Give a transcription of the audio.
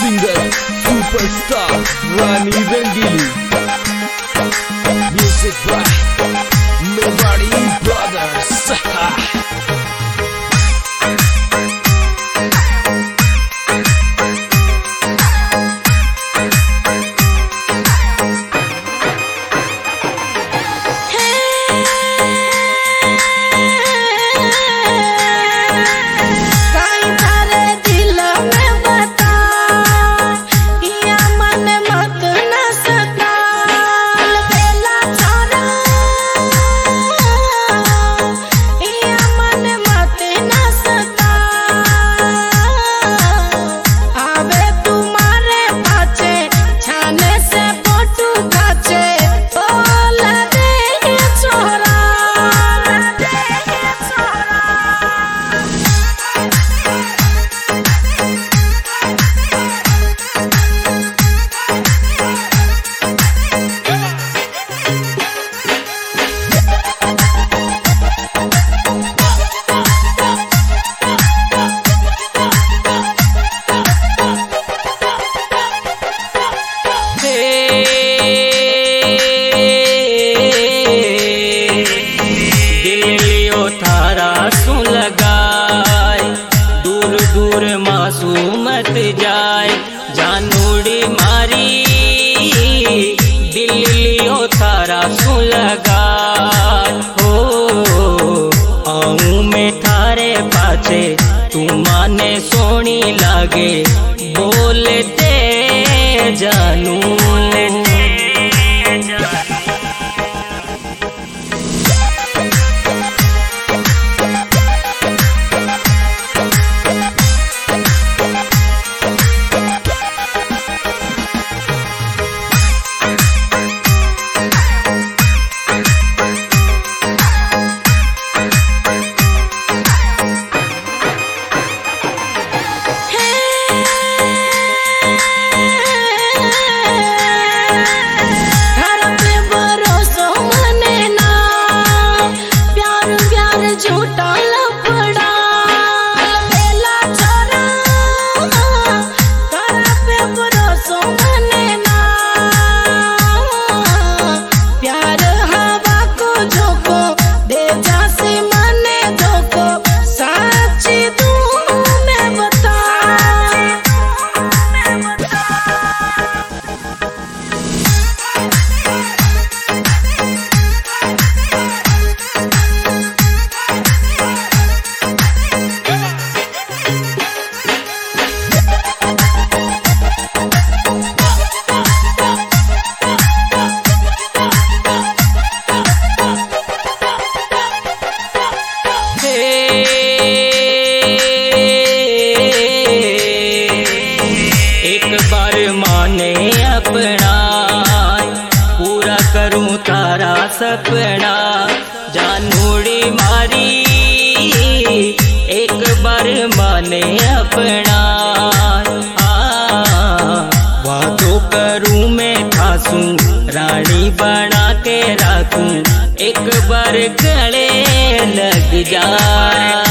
Singer superstar Rani Rangili. Music by Mewari brothers. मत जाए जानूड़ी मारी दिल लियो थारा सु लगा हो आऊं मैं थारे पाछे तू माने सोनी लागे बोलते जानू पूरा करूं तारा सपना जानूड़ी मारी एक बार माने अपना वादो करूं मैं खासूं रानी बना के राखूं एक बार गले लग जा।